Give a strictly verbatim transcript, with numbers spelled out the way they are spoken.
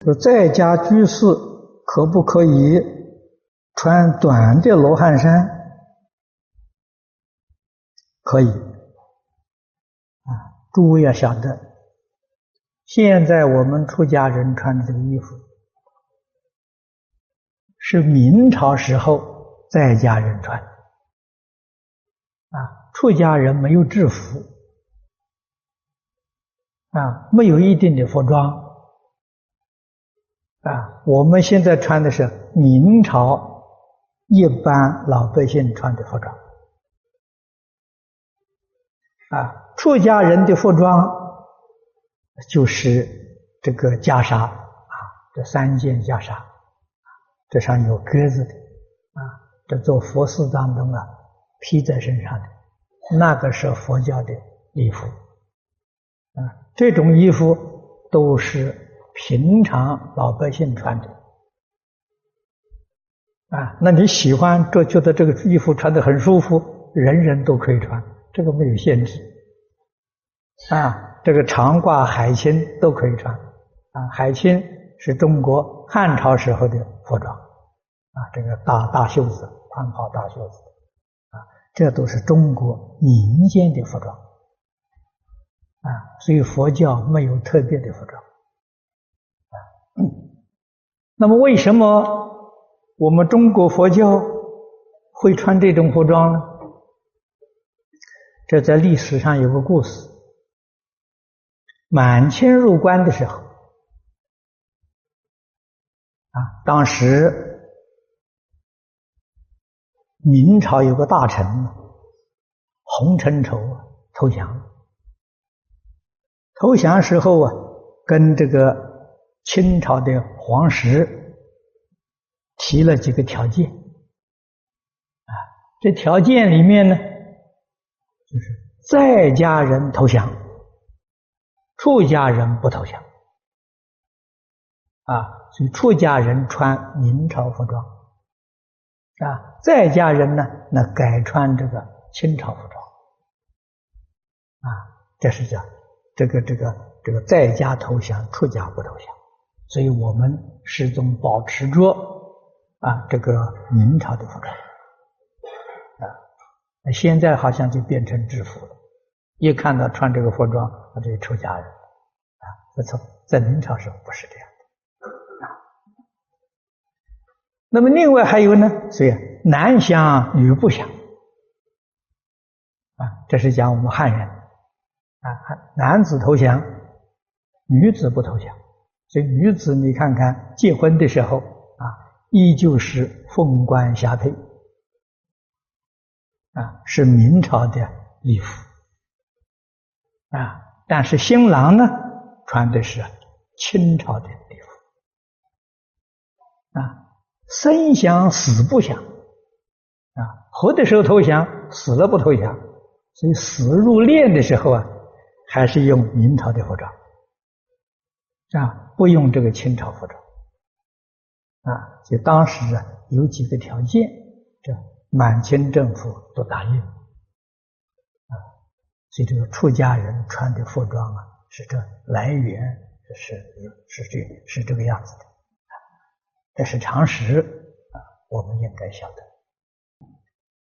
说在家居士可不可以穿短的罗汉衫？可以。啊，诸位要晓得，现在我们出家人穿的这个衣服，是明朝时候在家人穿的。啊，出家人没有制服，啊，没有一定的服装。啊，我们现在穿的是明朝一般老百姓穿的服装。啊，出家人的服装就是这个袈裟啊，这三件袈裟，这上有格子的啊，这做佛事当中啊披在身上的，那个是佛教的衣服啊。这种衣服都是平常老百姓穿的啊。那你喜欢这觉得这个衣服穿得很舒服，人人都可以穿，这个没有限制啊。这个长褂海青都可以穿啊。海青是中国汉朝时候的服装啊，这个大大袖子、宽袍大袖子啊，这都是中国民间的服装啊。所以佛教没有特别的服装啊。那么为什么我们中国佛教会穿这种服装呢？这在历史上有个故事。满清入关的时候啊，当时明朝有个大臣洪承畴投降，投降时候啊，跟这个清朝的皇室提了几个条件啊，这条件里面呢，就是在家人投降，出家人不投降啊。所以出家人穿明朝服装啊，在家人呢，那改穿这个清朝服装啊。这是讲这个这个这个在家投降，出家不投降。所以我们始终保持着啊这个明朝的服装啊。现在好像就变成制服了，一看到穿这个服装，那就是出家人啊。这从在明朝时候不是这样的啊。那么另外还有呢，所以男降女不降啊，这是讲我们汉人啊，男子投降，女子不投降。所以女子你看看结婚的时候啊，依旧是凤冠霞帔啊，是明朝的礼服啊。但是新郎呢，穿的是清朝的礼服啊。生降死不降啊，活的时候投降，死了不投降。所以死入殓的时候啊，还是用明朝的服装啊，不用这个清朝服装啊。所以当时啊有几个条件，这满清政府都答应啊。所以这个出家人穿的服装啊，是这来源是是这是这个样子的，这是常识啊，我们应该晓得。